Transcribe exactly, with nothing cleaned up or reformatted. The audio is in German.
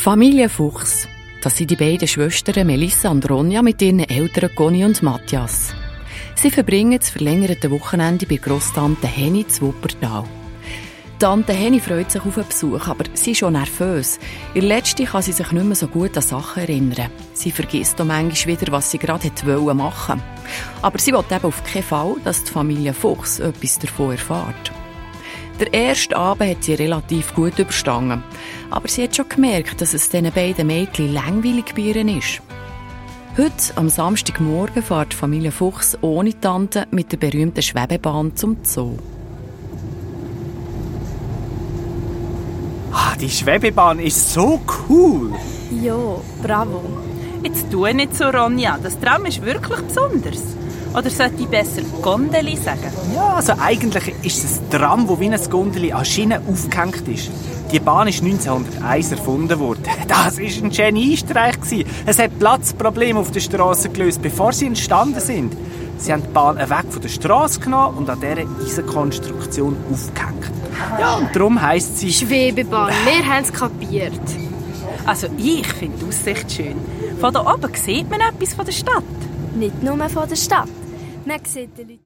Familie Fuchs. Das sind die beiden Schwestern Melissa und Ronja mit ihren Eltern Conny und Matthias. Sie verbringen das verlängerte Wochenende bei Grosstante Henny zu Wuppertal. Tante Henny freut sich auf einen Besuch, aber sie ist schon nervös. In der letzten kann sie sich nicht mehr so gut an Sachen erinnern. Sie vergisst auch manchmal wieder, was sie gerade machen wollte. Aber sie will eben auf keinen Fall, dass die Familie Fuchs etwas davon erfährt. Der erste Abend hat sie relativ gut überstanden. Aber sie hat schon gemerkt, dass es diesen beiden Mädchen langweilig bei ihr ist. Heute, am Samstagmorgen, fährt die Familie Fuchs ohne Tante mit der berühmten Schwebebahn zum Zoo. Ah, die Schwebebahn ist so cool. Ja, bravo. Jetzt tu nicht so, Ronja. Das Tram ist wirklich besonders. Oder sollte ich besser Gondeli sagen? Ja, also eigentlich ist es ein Tram, das wie ein Gondeli an Schienen aufgehängt ist. Die Bahn ist neunzehnhunderteins erfunden worden. Das war ein Geniestreich. Es hat Platzprobleme auf der Straße gelöst, bevor sie entstanden sind. Sie haben die Bahn weg von der Straße genommen und an dieser Eisenkonstruktion aufgehängt. Ja, und darum heisst sie... Schwebebahn, wir haben es kapiert. Also ich finde die Aussicht schön. Von da oben sieht man etwas von der Stadt. Nicht nur von der Stadt. Man sieht die Leute